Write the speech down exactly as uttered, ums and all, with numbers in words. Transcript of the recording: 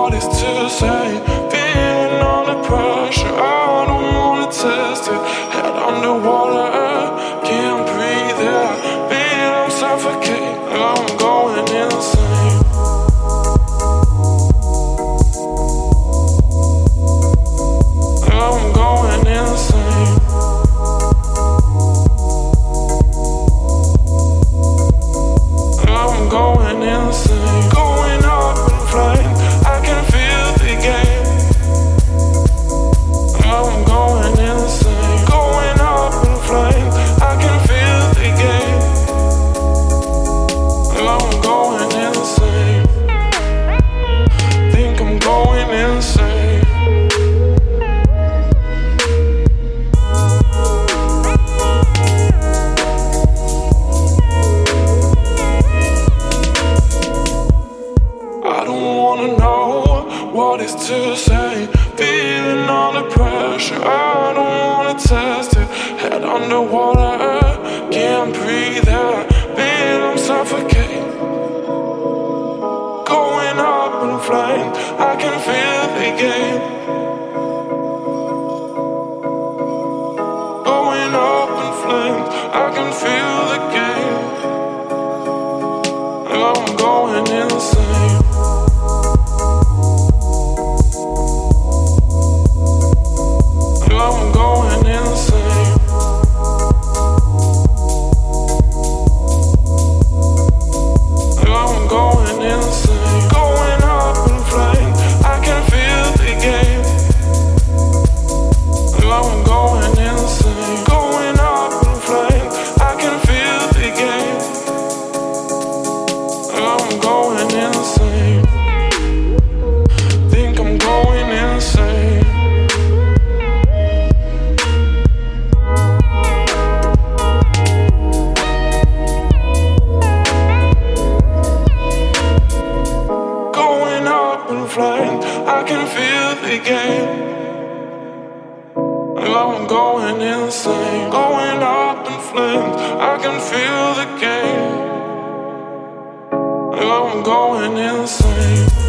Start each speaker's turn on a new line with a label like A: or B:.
A: what is to say. Feeling under pressure, I don't wanna test it. Head underwater, can't breathe it. Feel I'm suffocating, I'm going insane. I'm going insane. I'm going insane. Going up in flames, I can feel the game. I'm going insane. Going up in flames, I can feel the game. I'm going insane. Think I'm going insane. I don't wanna know what is to say. Feeling under pressure, I don't wanna test it. Head underwater, can't breathe out. Feel I'm suffocating. Going up in flames, I can feel the game. Going up in flames, I can feel the game. I'm going insane. I'm going insane. I'm going insane. Going up in flames, I can feel the game. I'm going insane. Going up in flames, I can feel the game. I'm going insane. Think I'm going insane. Going up in flames, I can feel the game. I'm going insane. Going up in flames, I can feel the game. I'm going insane.